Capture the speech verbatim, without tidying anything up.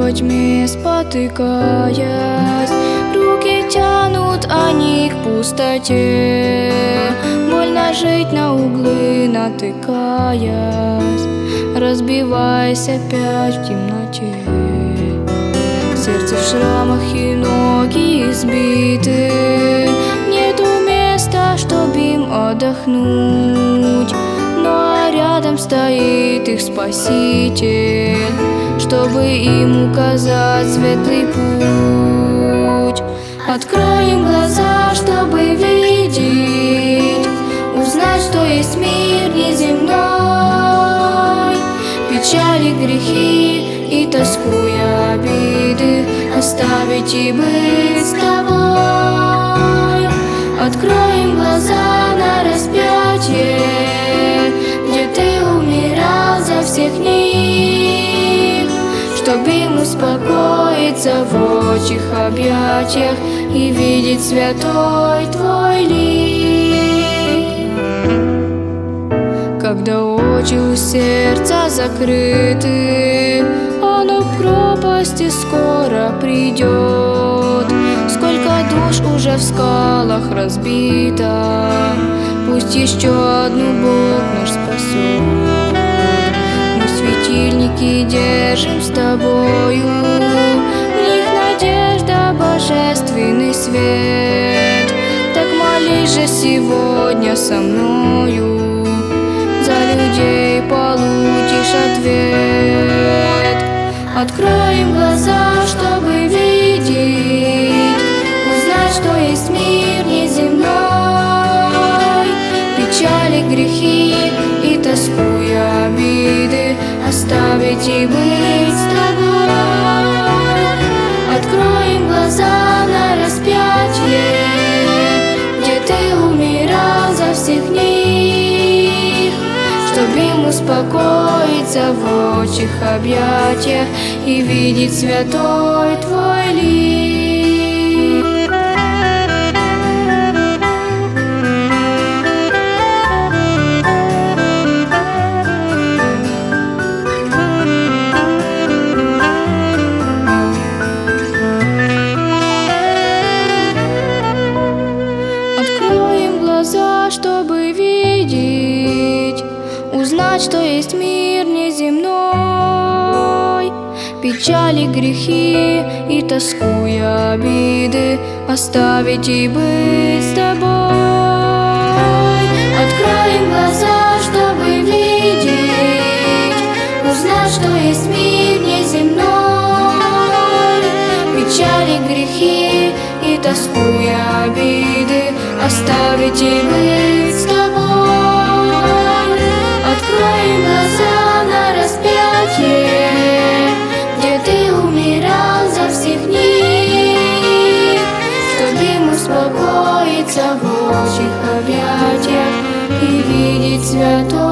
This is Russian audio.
во тьме спотыкаясь, руки тянут они к пустоте. Больно жить на углы натыкаясь, разбиваясь опять в темноте. Сердце в шрамах и ноги избиты, нету места, чтоб им отдохнуть. Но рядом стоит их спаситель, чтобы им указать светлый путь. Откроем глаза, чтобы видеть, узнать, что есть мир неземной. Печали, грехи и тоску и обиды оставить и быть с тобой. Откроем глаза на распятие, где ты умирал за всех них, чтоб им успокоиться в отчих объятиях и видеть святой твой лик. Когда очи у сердца закрыты, оно в пропасти скоро придет. Сколько душ уже в скалах разбито, пусть еще одну Бог наш спасет. Мы светильники держим с тобою, в них надежда, божественный свет. Так молись же сегодня со мною, за людей получишь ответ. Откроем глаза, чтобы видеть, узнать, что есть мир неземной. Печали, грехи и тоску и обиды оставить и быть с тобой. Откроем глаза на распятие, где ты умирал за всех них, чтоб им успокоиться в отчих объятиях и видеть святой твой лик. Откроем глаза, чтобы видеть, узнать, что есть мир неземной. Печали, грехи и тоску и обиды оставить и быть с тобой. Откроем глаза, чтобы видеть, узнать, что есть мир неземной. Печали, грехи и тоску и обиды оставить и быть с тобой. Откроем глаза на распятие, где ты умирал за всех них, чтоб им успокоиться в отчих объятиях и видеть святой